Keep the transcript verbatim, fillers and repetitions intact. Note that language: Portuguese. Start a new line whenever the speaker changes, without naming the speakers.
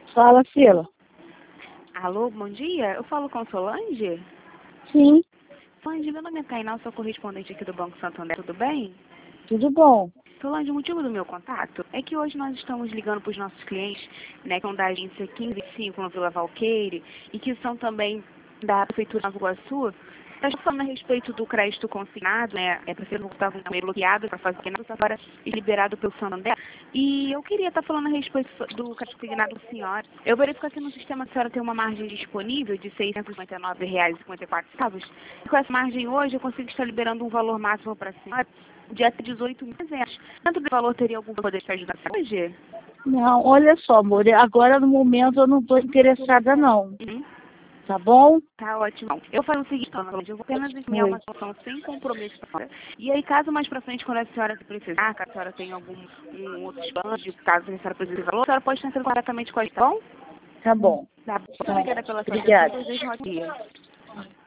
Fala, Sila.
Alô, bom dia. Eu falo com Solange?
Sim,
Solange, meu nome é Tainá, eu sou correspondente aqui do Banco Santander, tudo bem?
tudo bom.
Solange, o motivo do meu contato é que hoje nós estamos ligando para os nossos clientes, né, que são da agência quinze vinte e cinco no Vila Valqueire e que são também da Prefeitura de Nova Iguaçu. Nós estamos falando a respeito do crédito consignado, né, é para ser estava meio bloqueado para fazer consignado, agora liberado pelo Santander. E eu queria estar falando a respeito do crédito consignado da senhora. Eu verifico aqui no sistema que a senhora tem uma margem disponível de seiscentos e cinquenta e nove reais e cinquenta e quatro centavos. E com essa margem hoje eu consigo estar liberando um valor máximo para a senhora de até dezoito mil reais. Tanto do valor teria algum poder te ajudar hoje?
Não, olha só, amor, agora no momento eu não estou interessada não,
Uhum.
tá bom?
Tá ótimo. Eu faço o seguinte, dona Lúcia, eu vou apenas enviar
Oi.
uma solução sem compromisso pra senhora. E aí, caso mais pra frente, quando a senhora precisar, caso a senhora tenha algum um outro expande, caso a senhora precise de valor, a senhora pode estar diretamente com a gente, tá bom?
Tá bom.
Tá bom. Muito
Tá.
obrigada pela sua atenção.
Obrigada.
Desejo um ótimo dia.